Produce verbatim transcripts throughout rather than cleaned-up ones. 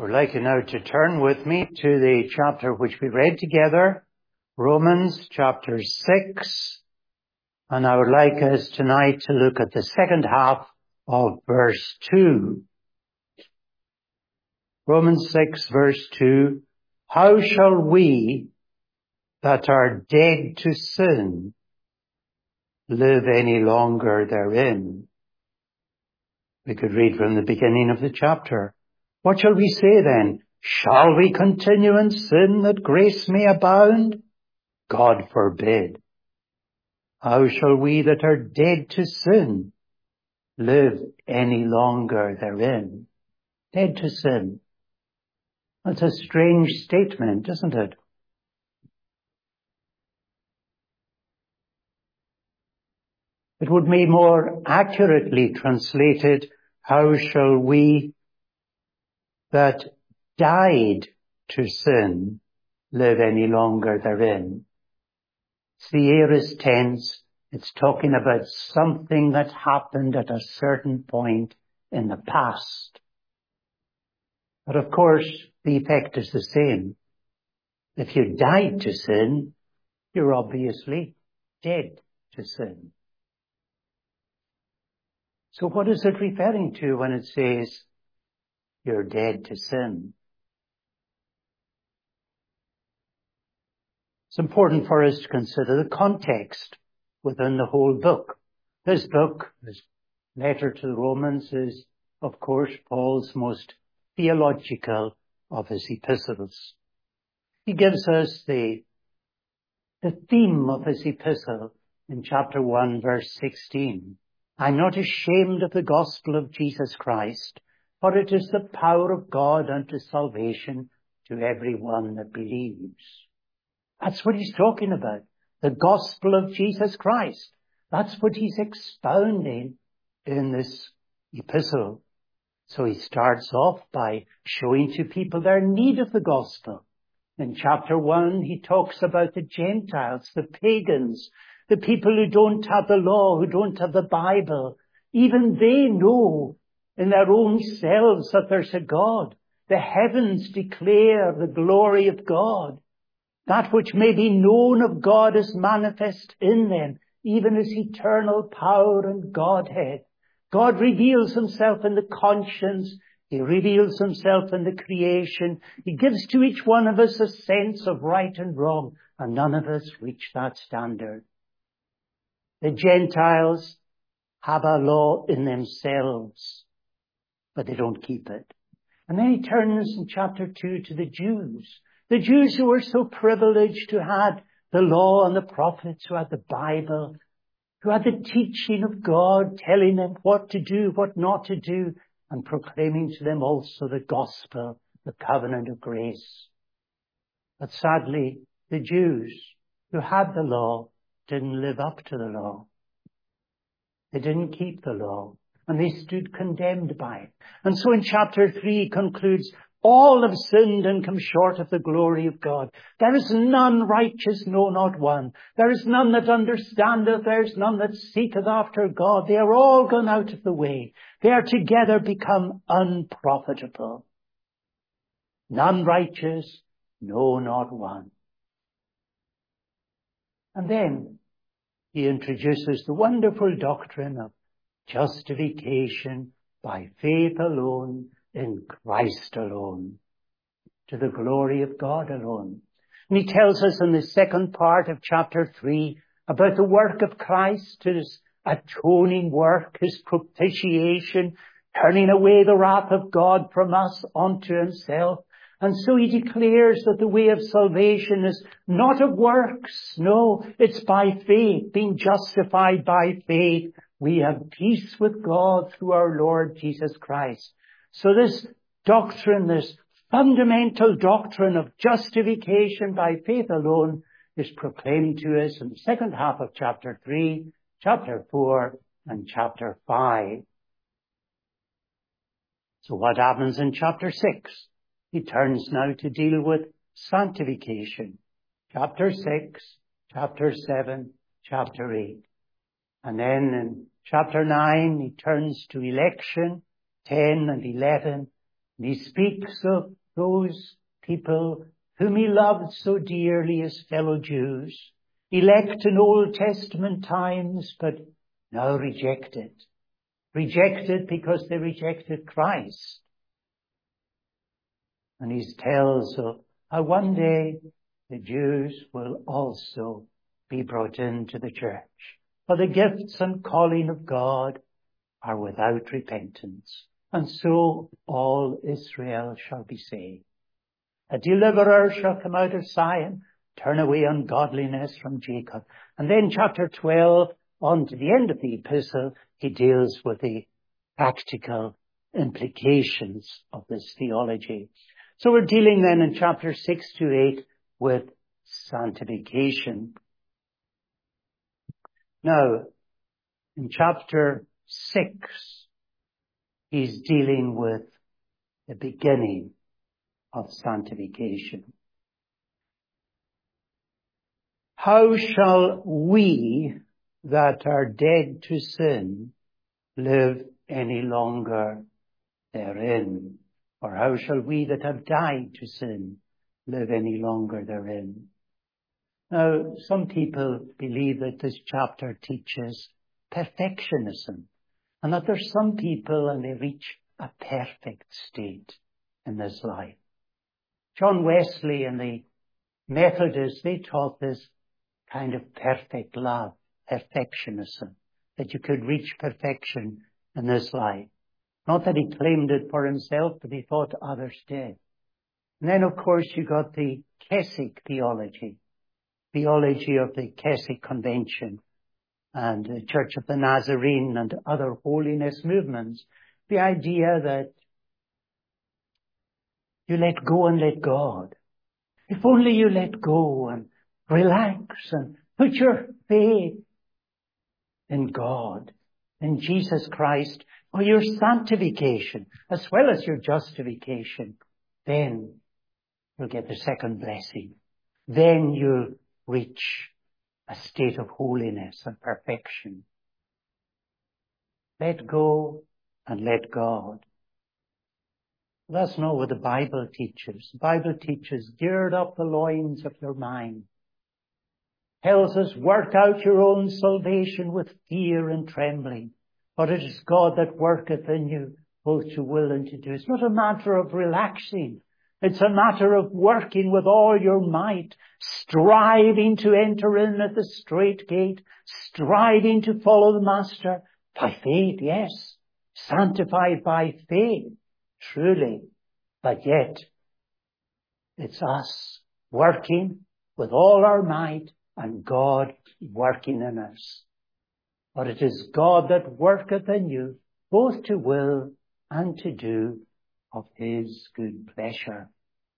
would like you now to turn with me to the chapter which we read together, Romans chapter six. And I would like us tonight to look at the second half of verse two. Romans six verse two. How shall we that are dead to sin live any longer therein? We could read from the beginning of the chapter. What shall we say then? Shall we continue in sin that grace may abound? God forbid. How shall we that are dead to sin live any longer therein? Dead to sin. That's a strange statement, isn't it? It would be more accurately translated, how shall we that died to sin live any longer therein? It's the aorist tense. It's talking about something that happened at a certain point in the past. But of course, the effect is the same. If you died to sin, you're obviously dead to sin. So what is it referring to when it says you're dead to sin? It's important for us to consider the context within the whole book. This book, this letter to the Romans, is, of course, Paul's most theological of his epistles. He gives us the, the theme of his epistle in chapter one, verse sixteen. I'm not ashamed of the gospel of Jesus Christ, for it is the power of God unto salvation to every one that believes. That's what he's talking about. The gospel of Jesus Christ. That's what he's expounding in this epistle. So he starts off by showing to people their need of the gospel. In chapter one, he talks about the Gentiles, the pagans, the people who don't have the law, who don't have the Bible. Even they know in their own selves that there's a God. The heavens declare the glory of God. That which may be known of God is manifest in them, even as eternal power and Godhead. God reveals himself in the conscience. He reveals himself in the creation. He gives to each one of us a sense of right and wrong, and none of us reach that standard. The Gentiles have a law in themselves, but they don't keep it. And then he turns in chapter two to the Jews. The Jews who were so privileged, who had the law and the prophets, who had the Bible, who had the teaching of God, telling them what to do, what not to do, and proclaiming to them also the gospel, the covenant of grace. But sadly, the Jews who had the law didn't live up to the law. They didn't keep the law, and they stood condemned by it. And so in chapter three he concludes, all have sinned and come short of the glory of God. There is none righteous, no, not one. There is none that understandeth, there is none that seeketh after God. They are all gone out of the way. They are together become unprofitable. None righteous, no, not one. And then he introduces the wonderful doctrine of justification by faith alone, in Christ alone, to the glory of God alone. And he tells us in the second part of chapter three about the work of Christ, his atoning work, his propitiation, turning away the wrath of God from us unto himself. And so he declares that the way of salvation is not of works. No, it's by faith, being justified by faith. We have peace with God through our Lord Jesus Christ. So this doctrine, this fundamental doctrine of justification by faith alone is proclaimed to us in the second half of chapter three, chapter four, and chapter five. So what happens in chapter six? He turns now to deal with sanctification. Chapter six, chapter seven, chapter eight. And then in chapter nine, he turns to election, ten and eleven. And he speaks of those people whom he loved so dearly as fellow Jews, elect in Old Testament times, but now rejected. Rejected because they rejected Christ. And he tells of how one day the Jews will also be brought into the church. For the gifts and calling of God are without repentance. And so all Israel shall be saved. A deliverer shall come out of Zion, turn away ungodliness from Jacob. And then chapter twelve, on to the end of the epistle, he deals with the practical implications of this theology. So we're dealing then in chapter six to eight with sanctification. Now, in chapter six, he's dealing with the beginning of sanctification. How shall we that are dead to sin live any longer therein? Or how shall we that have died to sin live any longer therein? Now, some people believe that this chapter teaches perfectionism, and that there's some people and they reach a perfect state in this life. John Wesley and the Methodists, they taught this kind of perfect love, perfectionism, that you could reach perfection in this life. Not that he claimed it for himself, but he thought others did. And then, of course, you got the Keswick theology, theology of the Keswick Convention and the Church of the Nazarene and other holiness movements. The idea that you let go and let God. If only you let go and relax and put your faith in God, in Jesus Christ, for your sanctification as well as your justification, then you'll get the second blessing. Then you'll reach a state of holiness and perfection. Let go and let God. That's not what the Bible teaches. The Bible teaches, gird up the loins of your mind. Tells us, work out your own salvation with fear and trembling. For it is God that worketh in you, both to will and to do. It's not a matter of relaxing. It's a matter of working with all your might, striving to enter in at the strait gate, striving to follow the Master by faith, yes, sanctified by faith, truly. But yet, it's us working with all our might and God working in us. For it is God that worketh in you, both to will and to do of his good pleasure.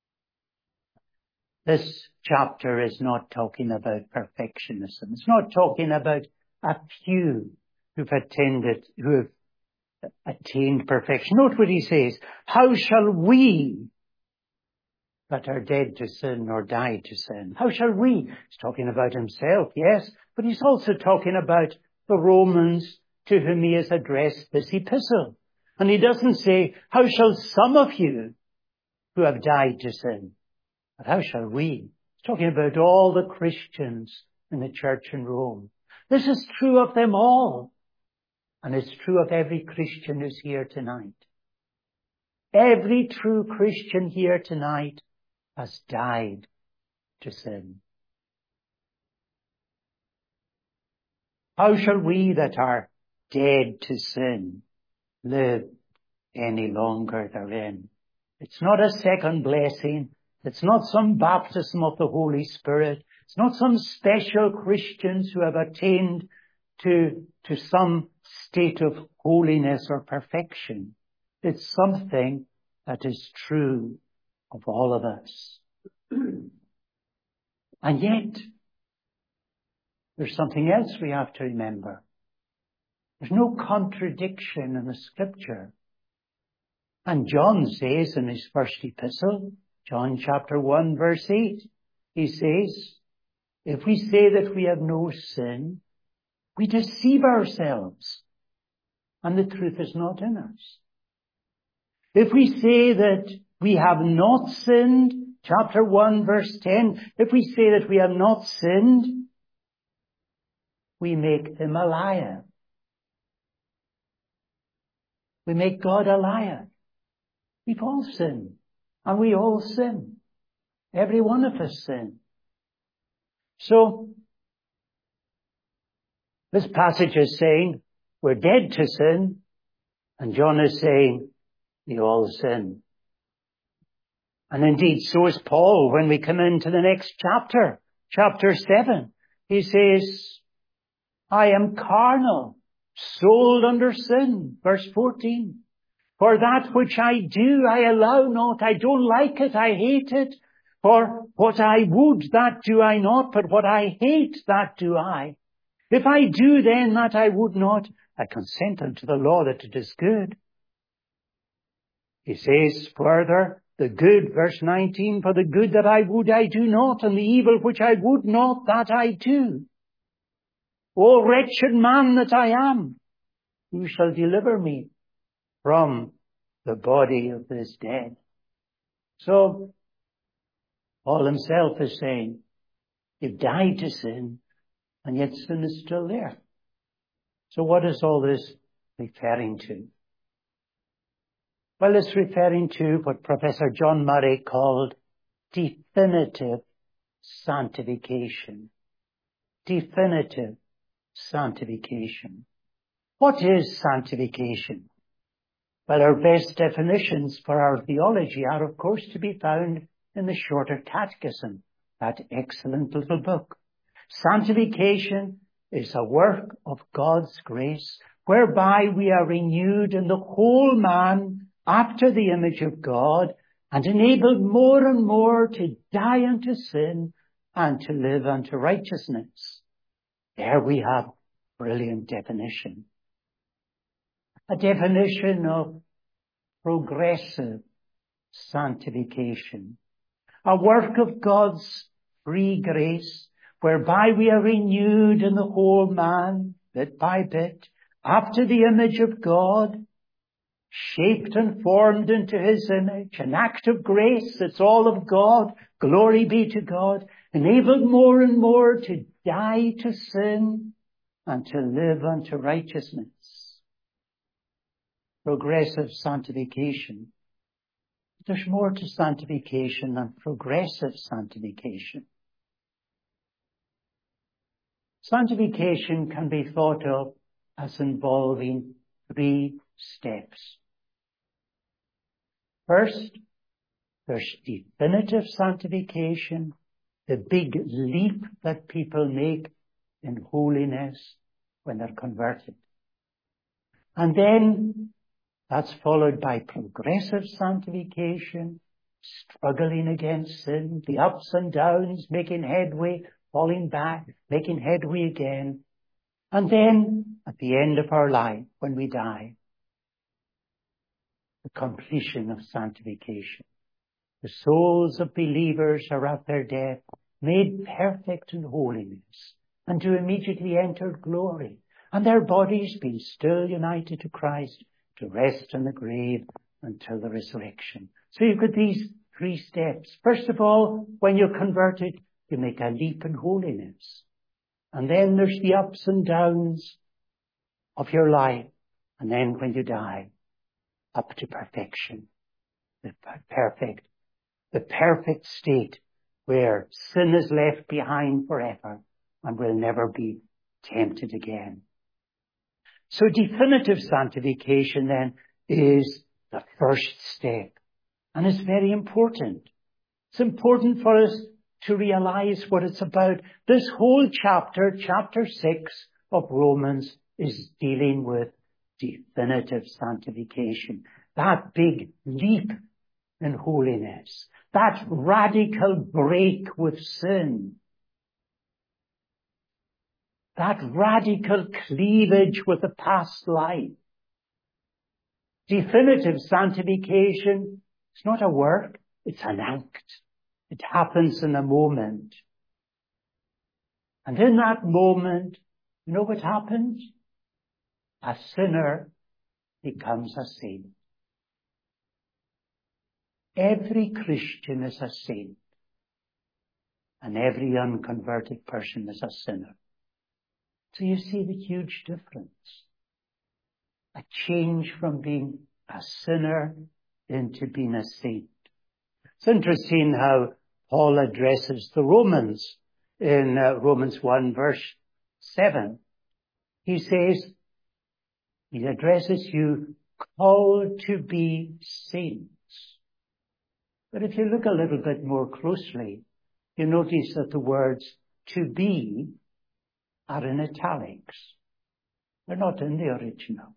This chapter is not talking about perfectionism. It's not talking about a few who've attended, who have attained perfection. Note what he says. How shall we that are dead to sin or died to sin? How shall we? He's talking about himself, yes, but he's also talking about the Romans to whom he has addressed this epistle. And he doesn't say, how shall some of you who have died to sin? But how shall we? He's talking about all the Christians in the church in Rome. This is true of them all. And it's true of every Christian who's here tonight. Every true Christian here tonight has died to sin. How shall we that are dead to sin live any longer therein? It's not a second blessing. It's not some baptism of the Holy Spirit. It's not some special Christians who have attained to, to some state of holiness or perfection. It's something that is true of all of us. And yet, there's something else we have to remember. There's no contradiction in the Scripture. And John says in his first epistle, John chapter one verse eight, he says, if we say that we have no sin, we deceive ourselves, and the truth is not in us. If we say that we have not sinned, chapter one, verse ten, if we say that we have not sinned, we make him a liar. We make God a liar. We've all sinned. And we all sin. Every one of us sin. So, this passage is saying we're dead to sin. And John is saying we all sin. And indeed, so is Paul when we come into the next chapter, chapter seven. He says, I am carnal, sold under sin. Verse fourteen. For that which I do, I allow not. I don't like it. I hate it. For what I would, that do I not. But what I hate, that do I. If I do then that I would not, I consent unto the law that it is good. He says further, the good, verse nineteen, for the good that I would, I do not. And the evil which I would not, that I do. O wretched man that I am, who shall deliver me from the body of this dead? So, Paul himself is saying, you've died to sin, and yet sin is still there. So what is all this referring to? Well, it's referring to what Professor John Murray called definitive sanctification. Definitive sanctification. What is sanctification? Well, our best definitions for our theology are, of course, to be found in the Shorter Catechism, that excellent little book. Sanctification is a work of God's grace, whereby we are renewed in the whole man after the image of God, and enabled more and more to die unto sin and to live unto righteousness. There we have brilliant definition. A definition of progressive sanctification. A work of God's free grace, whereby we are renewed in the whole man, bit by bit, after the image of God, shaped and formed into his image, an act of grace, it's all of God, glory be to God, enabled more and more to die to sin and to live unto righteousness. Progressive sanctification. There's more to sanctification than progressive sanctification. Sanctification can be thought of as involving three steps. First, there's definitive sanctification, the big leap that people make in holiness when they're converted. And then that's followed by progressive sanctification, struggling against sin, the ups and downs, making headway, falling back, making headway again. And then, at the end of our life, when we die, the completion of sanctification. The souls of believers are at their death, made perfect in holiness, and to immediately enter glory, and their bodies being still united to Christ, to rest in the grave until the resurrection. So you've got these three steps. First of all, when you're converted, you make a leap in holiness. And then there's the ups and downs of your life. And then when you die, up to perfection. The perfect, the perfect state where sin is left behind forever and will never be tempted again. So definitive sanctification then is the first step. And it's very important. It's important for us to realize what it's about. This whole chapter, chapter six of Romans, is dealing with definitive sanctification. That big leap in holiness. That radical break with sin. That radical cleavage with the past life. Definitive sanctification is not a work, it's an act. It happens in a moment. And in that moment, you know what happens? A sinner becomes a saint. Every Christian is a saint, and every unconverted person is a sinner. So you see the huge difference. A change from being a sinner into being a saint. It's interesting how Paul addresses the Romans in uh, Romans one verse seven. He says, he addresses you called to be saints. But if you look a little bit more closely, you notice that the words to be are in italics. They're not in the original.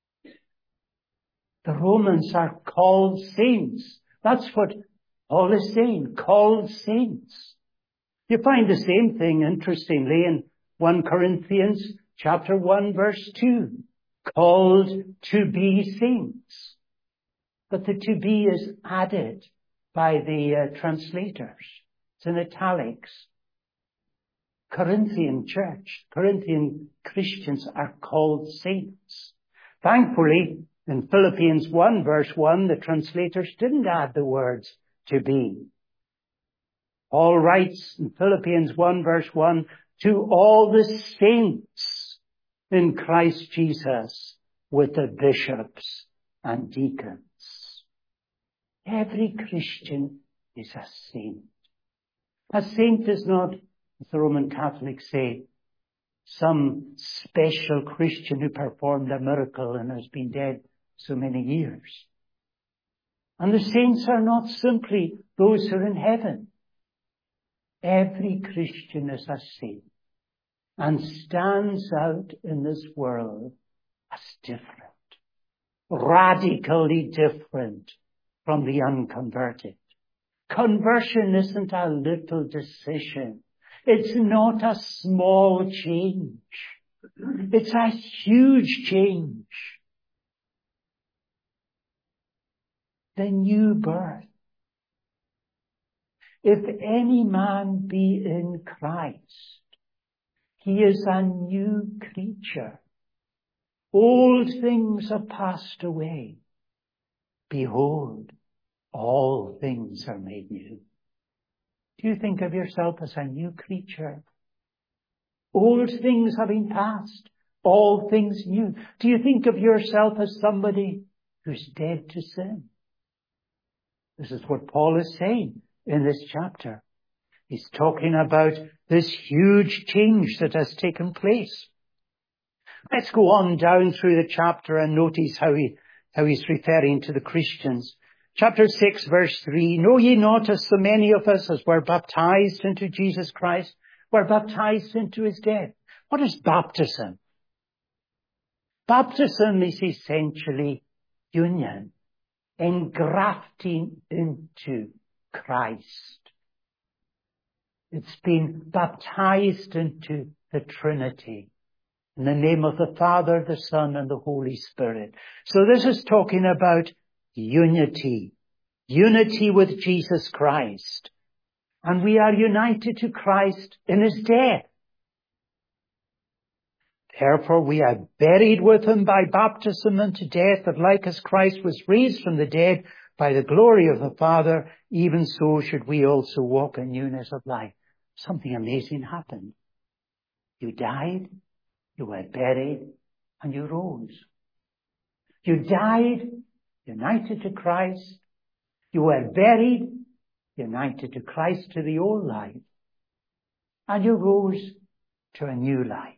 The Romans are called saints. That's what Paul is saying, called saints. You find the same thing, interestingly, in First Corinthians chapter one, verse two. Called to be saints. But the to be is added by the uh, translators. It's in italics. Corinthian church, Corinthian Christians are called saints. Thankfully, in Philippians one, verse one, the translators didn't add the words to be. Paul writes in Philippians one, verse one, to all the saints in Christ Jesus with the bishops and deacons. Every Christian is a saint. A saint is not, as the Roman Catholics say, some special Christian who performed a miracle and has been dead so many years. And the saints are not simply those who are in heaven. Every Christian is a saint and stands out in this world as different, radically different from the unconverted. Conversion isn't a little decision. It's not a small change. It's a huge change. The new birth. If any man be in Christ, he is a new creature. Old things are passed away. Behold, all things are made new. Do you think of yourself as a new creature? Old things have been past, all things new. Do you think of yourself as somebody who's dead to sin? This is what Paul is saying in this chapter. He's talking about this huge change that has taken place. Let's go on down through the chapter and notice how he, how he's referring to the Christians. Chapter six, verse three, know ye not as so many of us as were baptized into Jesus Christ, were baptized into his death. What is baptism? Baptism is essentially union, engrafting into Christ. It's been baptized into the Trinity in the name of the Father, the Son, and the Holy Spirit. So this is talking about unity. Unity with Jesus Christ. And we are united to Christ in his death. Therefore we are buried with him by baptism into death, that like as Christ was raised from the dead by the glory of the Father, even so should we also walk in newness of life. Something amazing happened. You died, you were buried, and you rose. You died, united to Christ. You were buried, united to Christ, to the old life. And you rose to a new life.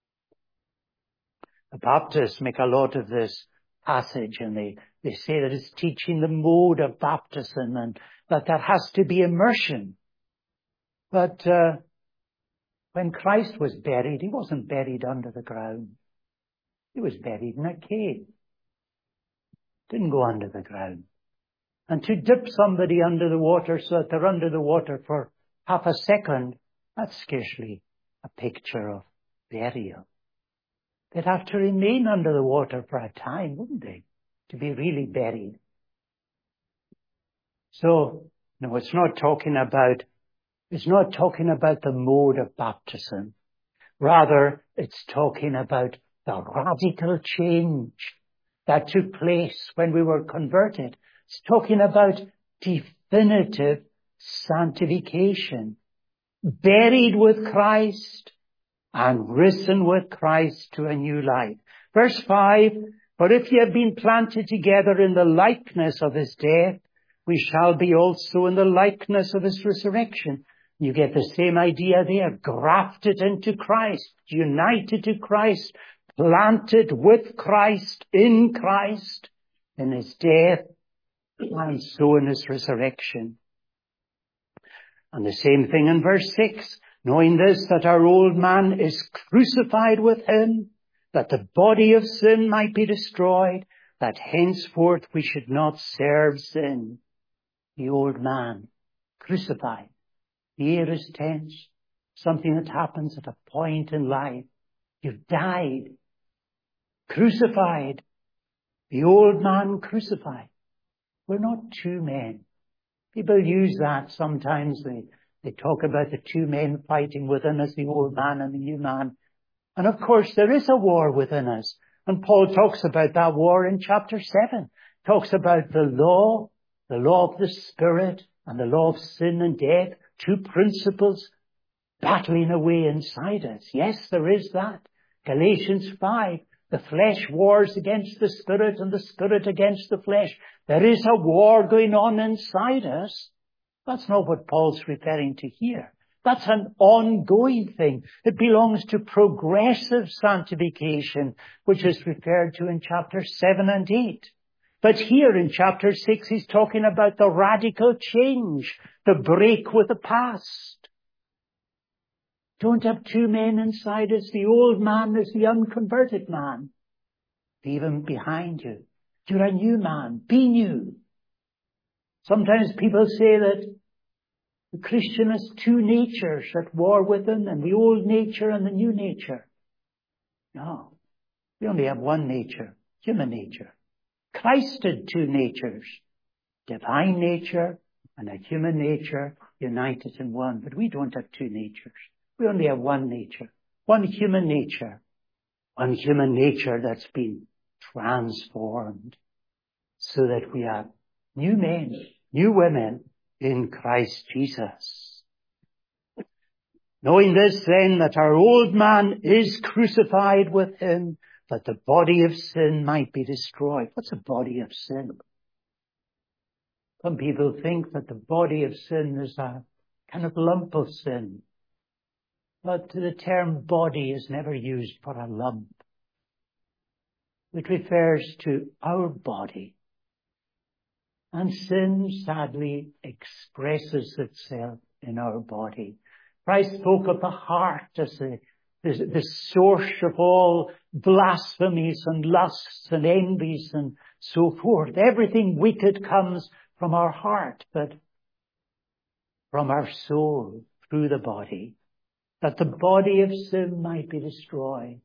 The Baptists make a lot of this passage, and they, they say that it's teaching the mode of baptism and that there has to be immersion. But uh, when Christ was buried, he wasn't buried under the ground. He was buried in a cave. Didn't go under the ground. And to dip somebody under the water so that they're under the water for half a second, that's scarcely a picture of burial. They'd have to remain under the water for a time, wouldn't they, to be really buried. So, no, it's not talking about, it's not talking about the mode of baptism. Rather, it's talking about the radical change that took place when we were converted. It's talking about definitive sanctification. Buried with Christ and risen with Christ to a new life. Verse five, for if ye have been planted together in the likeness of his death, we shall be also in the likeness of his resurrection. You get the same idea there. Grafted into Christ, united to Christ, planted with Christ, in Christ, in his death, and so in his resurrection. And the same thing in verse six, knowing this, that our old man is crucified with him, that the body of sin might be destroyed, that henceforth we should not serve sin. The old man, crucified. The aorist tense, something that happens at a point in life. You've died. Crucified. The old man crucified. We're not two men. People use that sometimes. They, they talk about the two men fighting within us, the old man and the new man. And of course, there is a war within us. And Paul talks about that war in chapter seven. Talks about the law, the law of the Spirit, and the law of sin and death. Two principles battling away inside us. Yes, there is that. Galatians five. The flesh wars against the Spirit and the Spirit against the flesh. There is a war going on inside us. That's not what Paul's referring to here. That's an ongoing thing. It belongs to progressive sanctification, which is referred to in chapter seven and eight. But here in chapter six, he's talking about the radical change, the break with the past. Don't have two men inside us. The old man is the unconverted man. Leave him behind you. You're a new man. Be new. Sometimes people say that the Christian has two natures at war within him, the old nature and the new nature. No. We only have one nature, human nature. Christ had two natures, divine nature and a human nature united in one. But we don't have two natures. We only have one nature, one human nature, one human nature that's been transformed so that we have new men, new women in Christ Jesus. Knowing this then, that our old man is crucified with him, that the body of sin might be destroyed. What's a body of sin? Some people think that the body of sin is a kind of lump of sin. But the term body is never used for a lump. It refers to our body. And sin, sadly, expresses itself in our body. Christ spoke of the heart as the, the, the source of all blasphemies and lusts and envies and so forth. Everything wicked comes from our heart, but from our soul through the body, that the body of sin might be destroyed.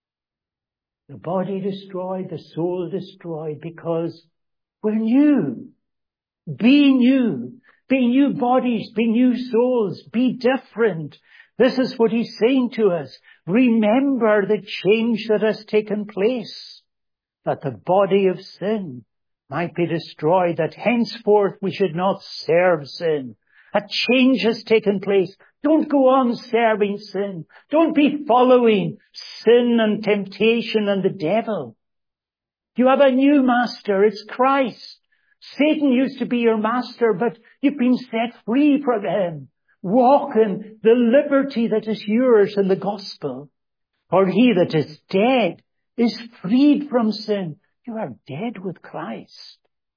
The body destroyed, the soul destroyed, because we're new. Be new. Be new bodies. Be new souls. Be different. This is what he's saying to us. Remember the change that has taken place, that the body of sin might be destroyed, that henceforth we should not serve sin. A change has taken place. Don't go on serving sin. Don't be following sin and temptation and the devil. You have a new master. It's Christ. Satan used to be your master, but you've been set free from him. Walk in the liberty that is yours in the gospel. For he that is dead is freed from sin. You are dead with Christ.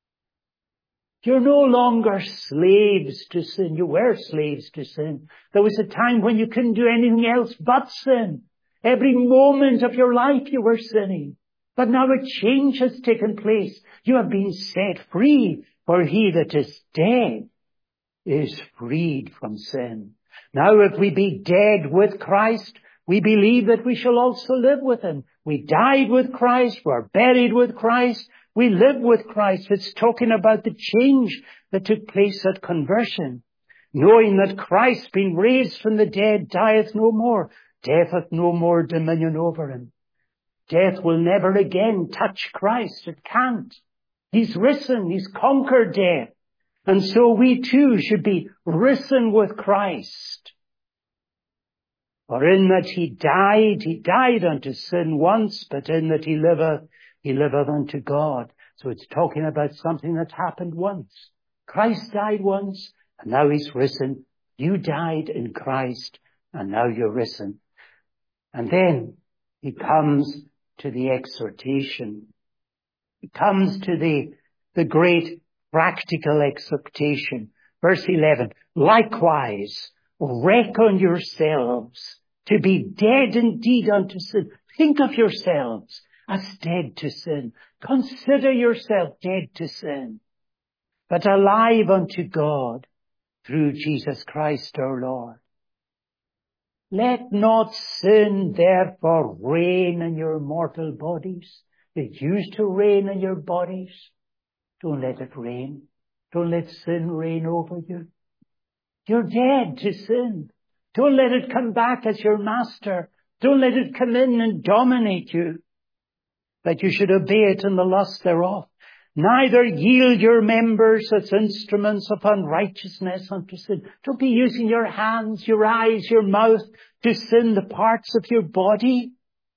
You're no longer slaves to sin. You were slaves to sin. There was a time when you couldn't do anything else but sin. Every moment of your life you were sinning. But now a change has taken place. You have been set free, for he that is dead is freed from sin. Now if we be dead with Christ, we believe that we shall also live with him. We died with Christ. We're buried with Christ. We live with Christ. It's talking about the change that took place at conversion. Knowing that Christ, being raised from the dead, dieth no more. Death hath no more dominion over him. Death will never again touch Christ. It can't. He's risen. He's conquered death. And so we too should be risen with Christ. For in that he died, he died unto sin once, but in that he liveth, he liveth unto God. So it's talking about something that happened once. Christ died once, and now he's risen. You died in Christ, and now you're risen. And then he comes to the exhortation. He comes to the, the great practical exhortation. Verse eleven, likewise, reckon yourselves to be dead indeed unto sin. Think of yourselves as dead to sin. Consider yourself dead to sin, but alive unto God through Jesus Christ our Lord. Let not sin therefore reign in your mortal bodies. It used to reign in your bodies. Don't let it reign. Don't let sin reign over you. You're dead to sin. Don't let it come back as your master. Don't let it come in and dominate you, that you should obey it in the lust thereof. Neither yield your members as instruments of unrighteousness unto sin. Don't be using your hands, your eyes, your mouth to sin the parts of your body.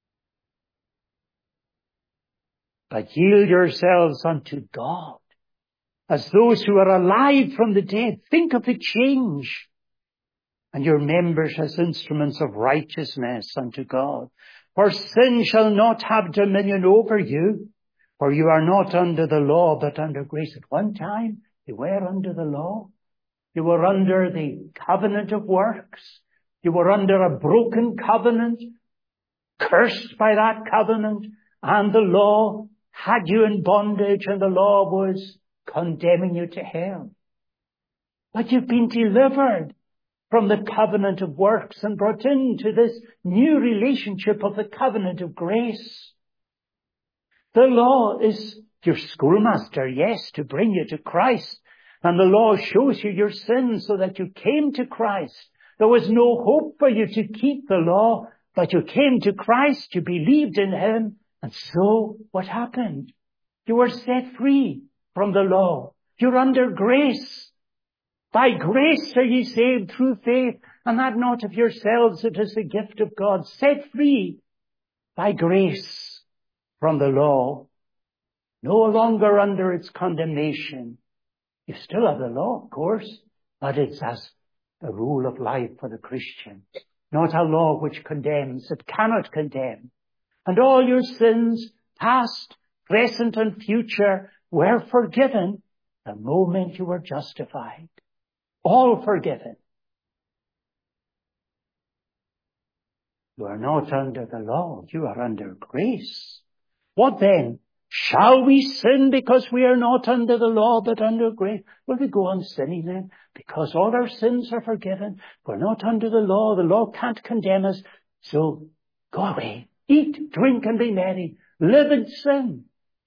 But yield yourselves unto God as those who are alive from the dead. Think of the change. And your members as instruments of righteousness unto God. For sin shall not have dominion over you, for you are not under the law, but under grace. At one time, you were under the law. You were under the covenant of works. You were under a broken covenant, cursed by that covenant, and the law had you in bondage, and the law was condemning you to hell. But you've been delivered from the covenant of works and brought into this new relationship of the covenant of grace. The law is your schoolmaster, yes, to bring you to Christ. And the law shows you your sins so that you came to Christ. There was no hope for you to keep the law, but you came to Christ, you believed in him, and so what happened? You were set free from the law. You're under grace. By grace are ye saved through faith, and that not of yourselves, it is the gift of God. Set free by grace from the law, no longer under its condemnation. You still have the law, of course, but it's as the rule of life for the Christian. Not a law which condemns. It cannot condemn. And all your sins, past, present, and future, were forgiven the moment you were justified. All forgiven. You are not under the law. You are under grace. What then? Shall we sin because we are not under the law but under grace? Will we go on sinning then? Because all our sins are forgiven. We're not under the law. The law can't condemn us. So go away. Eat, drink, and be merry. Live in sin.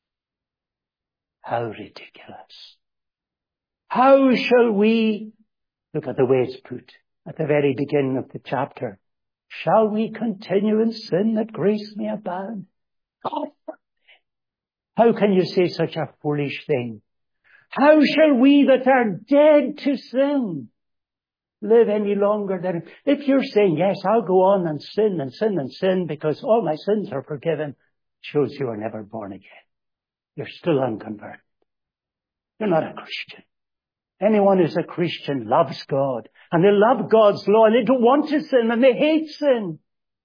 How ridiculous. How shall we... Look at the way it's put at the very beginning of the chapter. Shall we continue in sin that grace may abound? God forbid. How can you say such a foolish thing? How shall we that are dead to sin live any longer than... If you're saying, yes, I'll go on and sin and sin and sin because all my sins are forgiven, it shows you are never born again. You're still unconverted. You're not a Christian. Anyone who's a Christian loves God, and they love God's law, and they don't want to sin, and they hate sin.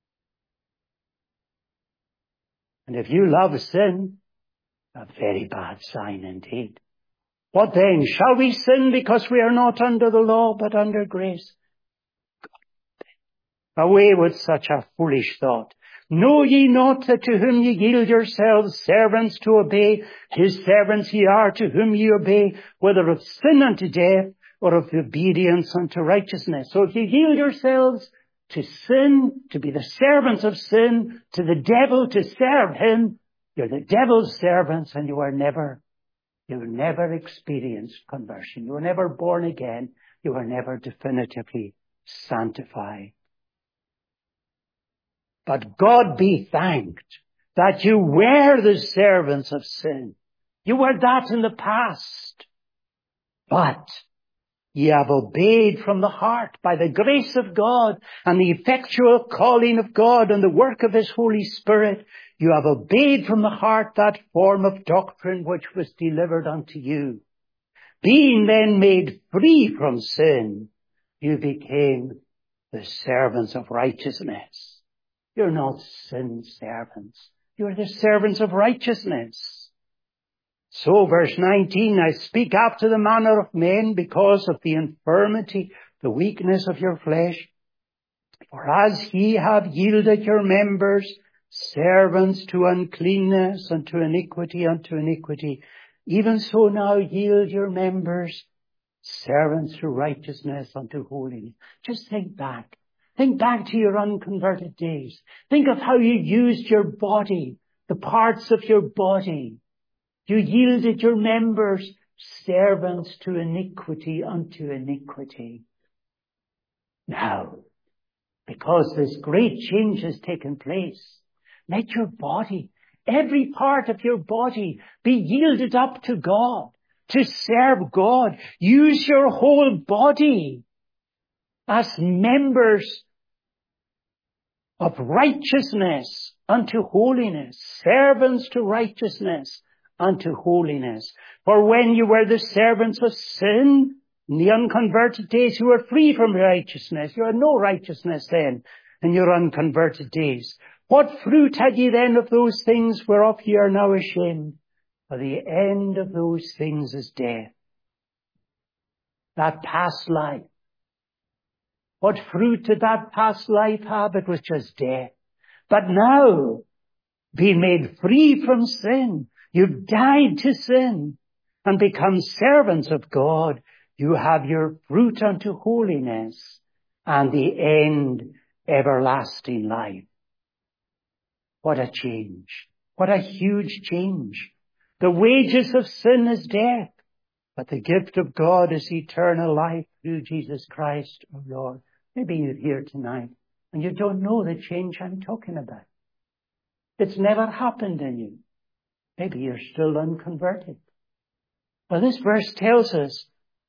And if you love sin, a very bad sign indeed. What then? Shall we sin because we are not under the law, but under grace? Away with such a foolish thought. Know ye not that to whom ye yield yourselves servants to obey, his servants ye are to whom ye obey, whether of sin unto death, or of obedience unto righteousness. So if you yield yourselves to sin, to be the servants of sin, to the devil, to serve him, you're the devil's servants, and you are never, you will never experience conversion. You were never born again. You were never definitively sanctified. But God be thanked that you were the servants of sin. You were that in the past. But ye have obeyed from the heart by the grace of God and the effectual calling of God and the work of his Holy Spirit. You have obeyed from the heart that form of doctrine which was delivered unto you. Being then made free from sin, you became the servants of righteousness. You're not sin servants. You're the servants of righteousness. So verse nineteen, I speak after the manner of men because of the infirmity, the weakness of your flesh. For as ye have yielded your members servants to uncleanness and to iniquity unto iniquity, even so now yield your members servants to righteousness unto holiness. Just think back. Think back to your unconverted days. Think of how you used your body, the parts of your body. You yielded your members servants to iniquity unto iniquity. Now, because this great change has taken place, let your body, every part of your body, be yielded up to God, to serve God. Use your whole body as members of righteousness unto holiness, servants to righteousness unto holiness. For when you were the servants of sin, in the unconverted days, you were free from righteousness. You had no righteousness then in your unconverted days. What fruit had ye then of those things whereof ye are now ashamed? For the end of those things is death. That past life. What fruit did that past life have? It was just death. But now, being made free from sin, you've died to sin and become servants of God. You have your fruit unto holiness and the end everlasting life. What a change. What a huge change. The wages of sin is death, but the gift of God is eternal life through Jesus Christ our Lord. Maybe you're here tonight and you don't know the change I'm talking about. It's never happened in you. Maybe you're still unconverted. Well, this verse tells us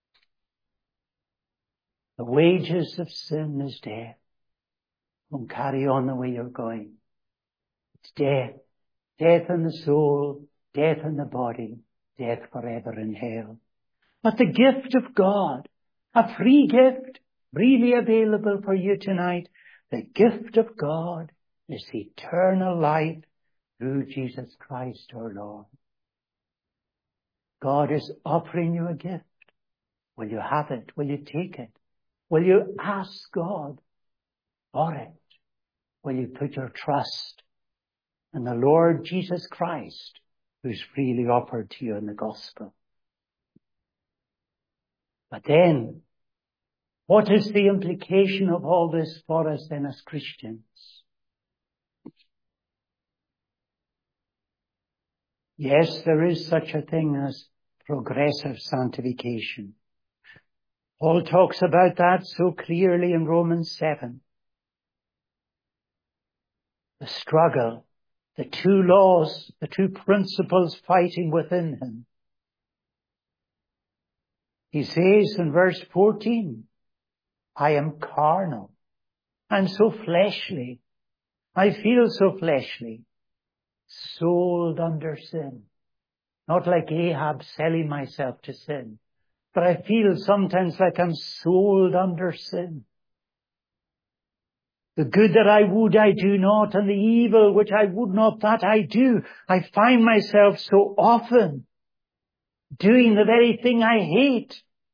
the wages of sin is death. Don't carry on the way you're going. It's death. Death in the soul, death in the body, death forever in hell. But the gift of God, a free gift, freely available for you tonight, the gift of God is eternal life through Jesus Christ our Lord. God is offering you a gift. Will you have it? Will you take it? Will you ask God for it? Will you put your trust in the Lord Jesus Christ, who's freely offered to you in the gospel? But then, what is the implication of all this for us then as Christians? Yes, there is such a thing as progressive sanctification. Paul talks about that so clearly in Romans seven. The struggle, the two laws, the two principles fighting within him. He says in verse fourteen, I am carnal. I'm so fleshly. I feel so fleshly. Sold under sin. Not like Ahab selling myself to sin. But I feel sometimes like I'm sold under sin. The good that I would I do not, and the evil which I would not that I do. I find myself so often doing the very thing I hate.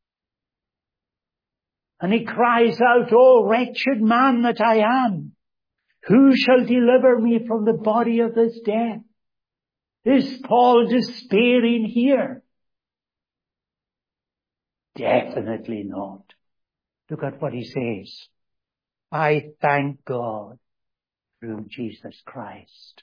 And he cries out, oh wretched man that I am, who shall deliver me from the body of this death? Is Paul despairing here? Definitely not. Look at what he says. I thank God through Jesus Christ,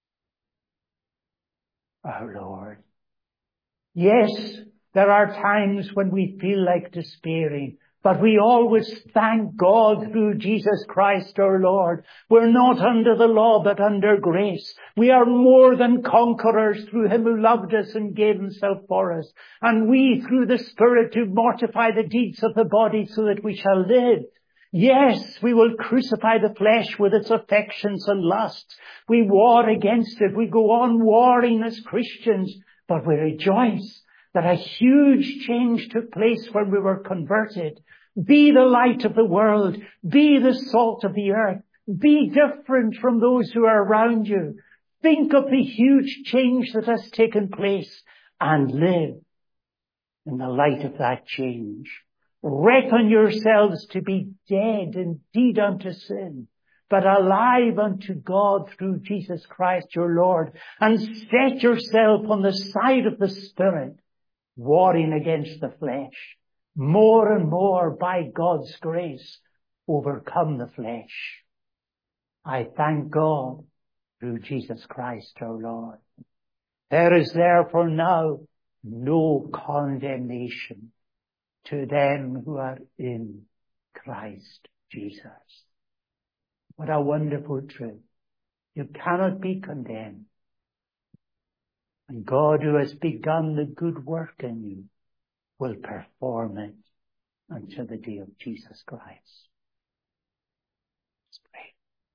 our Lord. Yes, there are times when we feel like despairing. But we always thank God through Jesus Christ our Lord. We're not under the law, but under grace. We are more than conquerors through him who loved us and gave himself for us. And we, through the Spirit, do mortify the deeds of the body so that we shall live. Yes, we will crucify the flesh with its affections and lusts. We war against it. We go on warring as Christians, but we rejoice that a huge change took place when we were converted. Be the light of the world. Be the salt of the earth. Be different from those who are around you. Think of the huge change that has taken place and live in the light of that change. Reckon yourselves to be dead indeed unto sin, but alive unto God through Jesus Christ your Lord, and set yourself on the side of the Spirit, warring against the flesh. More and more, by God's grace, overcome the flesh. I thank God through Jesus Christ our Lord. There is therefore now no condemnation to them who are in Christ Jesus. What a wonderful truth. You cannot be condemned. And God, who has begun the good work in you, will perform it until the day of Jesus Christ. Let's pray.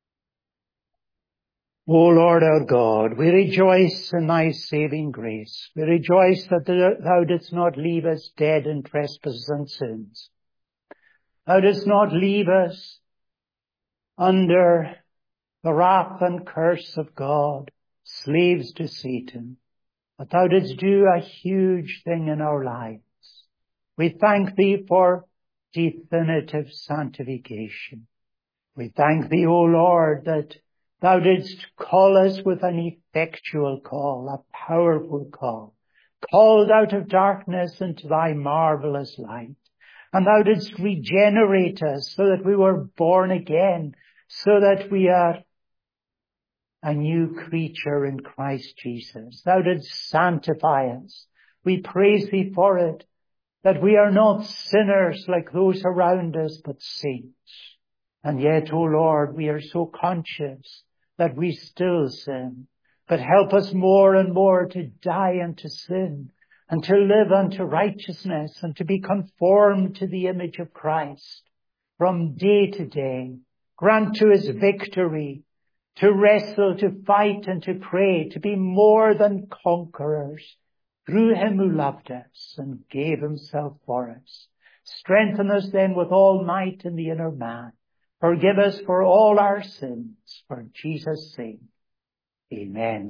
O Lord our God, we rejoice in thy saving grace. We rejoice that thou didst not leave us dead in trespasses and sins. Thou didst not leave us under the wrath and curse of God, slaves to Satan. But thou didst do a huge thing in our lives. We thank thee for definitive sanctification. We thank thee, O Lord, that thou didst call us with an effectual call, a powerful call, called out of darkness into thy marvelous light. And thou didst regenerate us so that we were born again, so that we are a new creature in Christ Jesus. Thou didst sanctify us. We praise thee for it, that we are not sinners like those around us, but saints. And yet, O Lord, we are so conscious that we still sin. But help us more and more to die unto sin and to live unto righteousness and to be conformed to the image of Christ from day to day. Grant to us victory, to wrestle, to fight and to pray, to be more than conquerors through him who loved us and gave himself for us. Strengthen us then with all might in the inner man. Forgive us for all our sins, for Jesus' sake. Amen.